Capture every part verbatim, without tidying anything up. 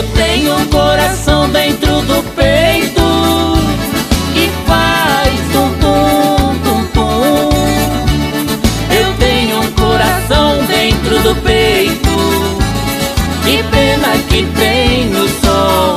Eu tenho um coração dentro do peito que faz tum tum tum tum. Eu tenho um coração dentro do peito, que pena que tem no som.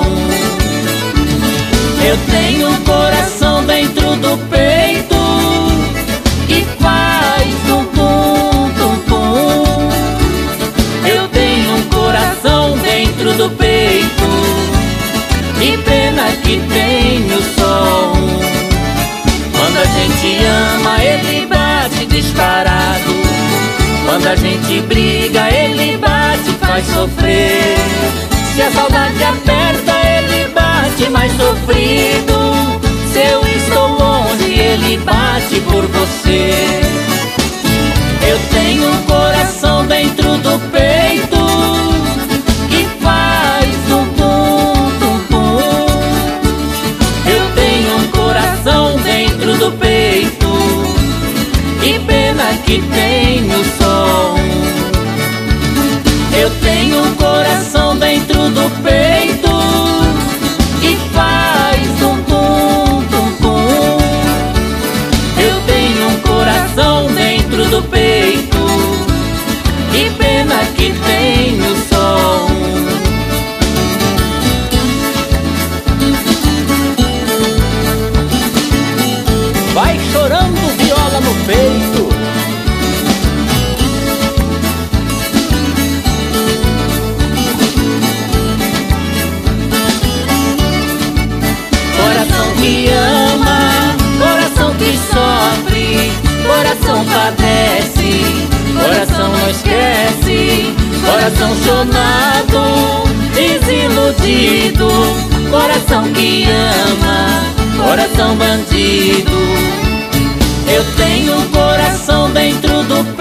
Eu tenho um coração dentro do peito que faz tum tum tum tum. Eu tenho um coração dentro do peito, que pena que tem no som. Quando a gente ama, ele bate disparado. Quando a gente briga, ele bate, faz sofrer. Se a saudade aperta, ele bate mais sofrido. Se eu estou longe, ele bate por você. Eu tenho um coração dentro do peito que faz tum tum tum tum. Eu tenho um coração dentro do peito, que pena que tem no som. Eu tenho um coração dentro do peito que faz tum tum tum tum. Eu tenho um coração dentro do peito, que pena que tem no som. Vai chorando, viola no peito. Coração que ama, coração que sofre, coração padece, coração não esquece. Coração chonado, desiludido, coração que ama, coração bandido. Eu tenho um coração dentro do